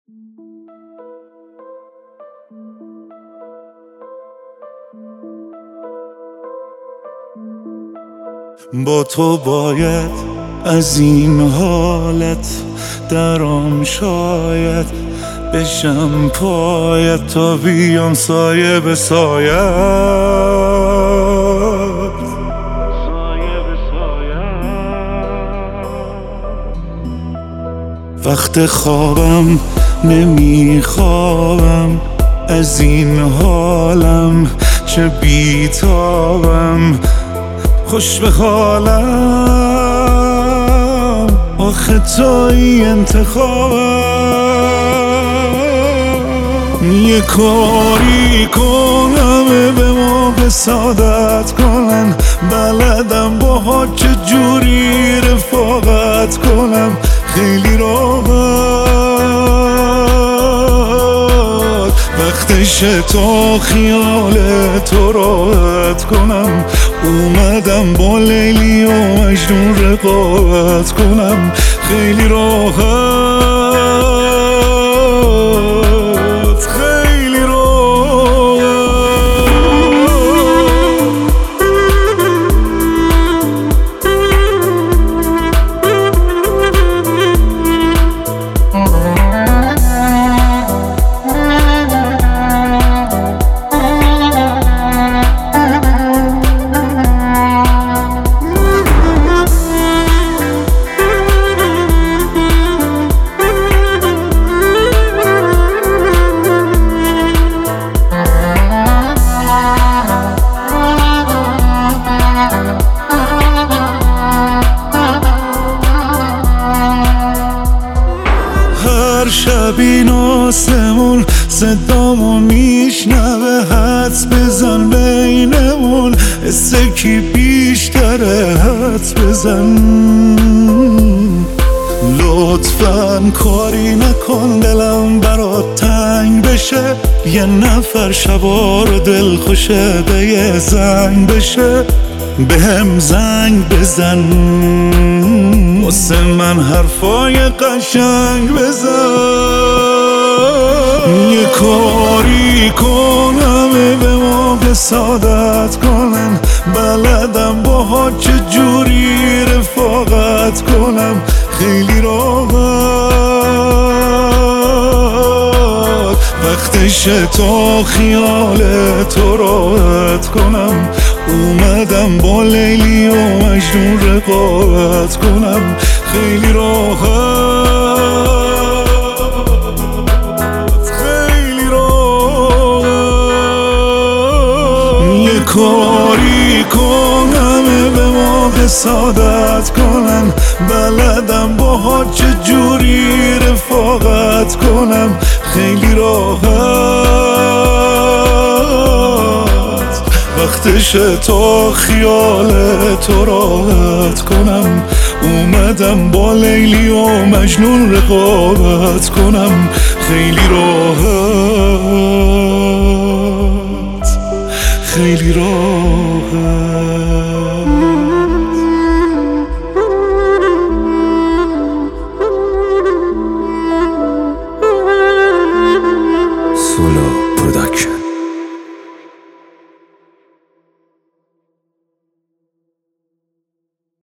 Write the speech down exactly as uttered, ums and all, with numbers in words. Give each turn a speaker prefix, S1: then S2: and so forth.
S1: با تو باید از این حالت درام، شاید بشم پایت تا بیام سایه به سایت. وقت خوابم نمیخوابم از این حالم، چه بیتابم خوش به حالم، آخه توی انتخابم. یه کاری کنم به موقع سعادت کنن، بلدم با چه جوری رفاقت کنم، خیلی راحت وقتشه تا خیال تو راحت کنم. اومدم با لیلی و مجنون رقابت کنم، خیلی راحت خیلی راحت. شب این آسمون صدامو میشنوه، حدس بزن بینمون حسه کی بیشتره، حدس بزن. لطفاً کاری نکن دلم برات تنگ بشه، یه نفر شبا دل خوشه به یه زنگ بشه، به هم زنگ بزن واسه من حرفای قشنگ بزن. یه کاری کنم به موقع سعادت کنن، بلدم با چه جوری رفاقت کنم، خیلی راحت وقتشه تا خیال تو راحت کنم. اومدم با لیلی و مجنون رقابت کنم، خیلی راحت خیلی راحت. یه کاری کنم به موقع سعادت کنن، بلدم با چه جوری رفاقت کنم، خیلی راحت وقتشه تا خیال تو راحت کنم. اومدم با لیلی و مجنون رقابت کنم، خیلی راحت خیلی راحت.